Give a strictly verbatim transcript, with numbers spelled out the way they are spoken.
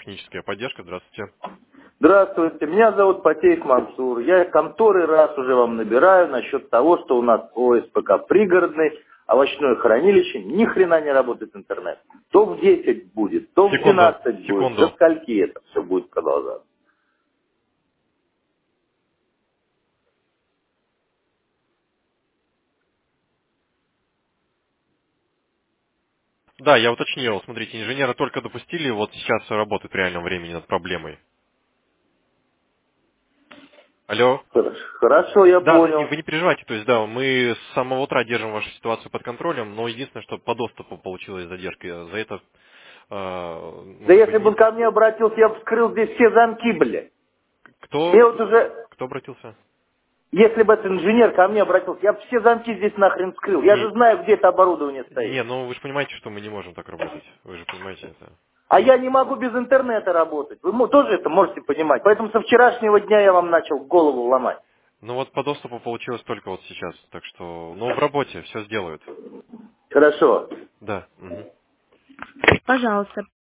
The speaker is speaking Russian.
техническая поддержка. Здравствуйте. Здравствуйте, меня зовут Патеев Мансур. Я из конторы раз уже вам набираю насчет того, что у нас ОСПК пригородный, овощное хранилище, ни хрена не работает интернет. То в десять будет, то в Секунду, двенадцать будет. До секунду. скольки это все будет продолжаться? Да, я уточнил. Смотрите, инженера только допустили, вот сейчас работает в реальном времени над проблемой. Алло. Хорошо, Хорошо, я Да, ну не- понял. вы не переживайте, то есть да, мы с самого утра держим вашу ситуацию под контролем, но единственное, что по доступу получилась задержка. За это, э, ну Да как бы если бы не... он ко мне обратился, я бы вскрыл здесь все замки, блядь. Кто, Я вот уже, кто обратился? если бы этот инженер ко мне обратился, я бы все замки здесь нахрен вскрыл. Я же Не, знаю, где это оборудование не, стоит. ну вы же понимаете, что мы не можем так работать. Вы же понимаете это. А я не могу без интернета работать. Вы мо- тоже это можете понимать. Поэтому со вчерашнего дня я вам начал голову ломать. Ну вот по доступу получилось только вот сейчас, так что, ну в работе все сделают. Хорошо. Да. Мгм. Пожалуйста,